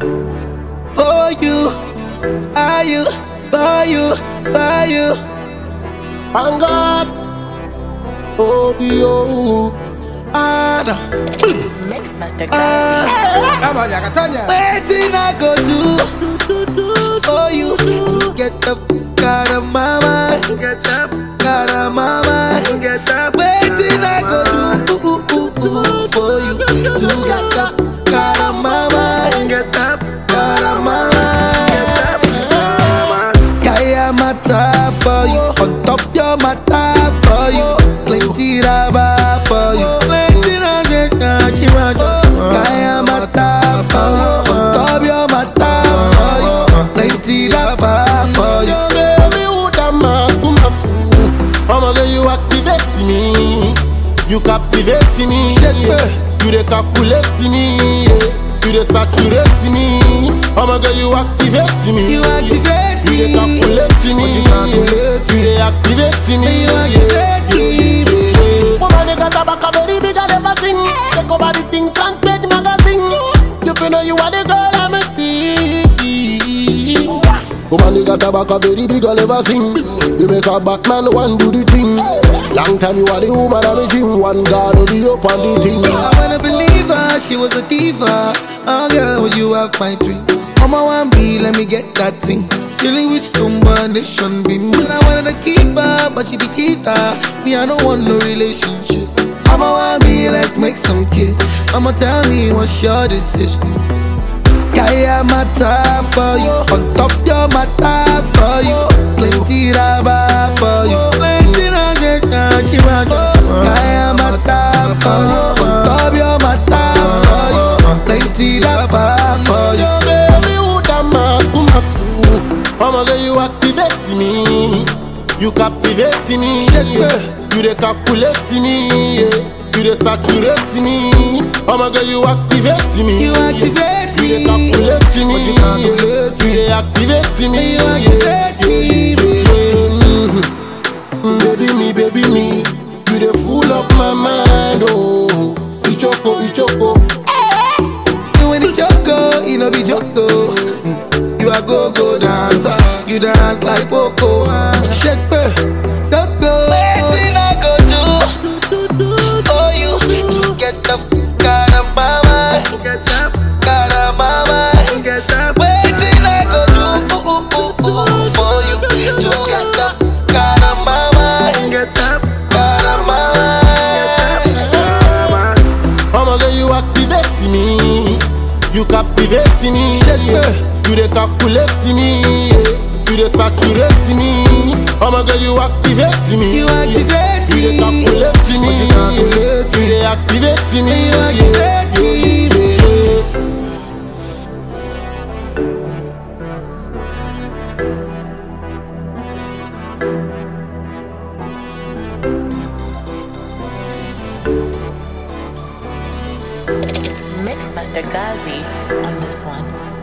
For you, are you, for you, for you. Thank God, OBO. It's Mix Master Gazi. Waiting I go do for you to get the fuck out of my mind. Out of my mind. Waiting I go do for you to get the fuck out of my mind. Out of my mind. Kaya mata for you, on top your mata for you, plenty raba for you. Kaya mata for you, on top your mata for you, plenty raba for you. Baby, who da man to my fool? I'ma get you activate me, you captivate me, you dey calculate me, you dey saturate me. I'ma get you activate me, You activate you dey me, calculate me, you dey activate me. you activate me. Woman, you got a back a very big and never sing. Take over the thing, can't page magazine. You feel know you are the girl I'm a tea. Woman, you got a back a very big and never sing. You make a Batman one do the thing. Long time you are the woman I'm a gym. One guard will be up on the thing. I wanna believe her, she was a diva. Oh girl, would you have my dream? On my 1B, let me get that thing. Dealing with combination beam. And I wanted to keep her, but she be cheater. Me, I don't want no relationship. I'm a 1B, let's make some kiss. I'ma tell me what's your decision. Kaya mata for you, on top your mata for you, plenty raba for you, plenty Kaya mata for you, on top your mata for you, plenty raba for you. Baby, who da man to my fool? I'ma get you activate me, you captivate me, you dey calculate me, you dey saturate me. I'ma get you activate me, You activate you dey me, calculate me, you calculate you dey activate me. you activate me. Baby me, you dey full up my mind, oh. Ichoko. You when it choco, you know be joko. You a go dancer, you dance like Poco. Shake me, go. Waiting I go do for you to get the fuck out of my mind. Out of my mind. Waiting I go do for you to get the fuck out of my mind. Out of my mind. I'ma get you activate me, you captivate me, you dey calculate me, you dey saturate me. I'ma get you activate me, You activate you dey me, calculate me, you dey activate me. you activate me. It's Mix Master Gazi on this one.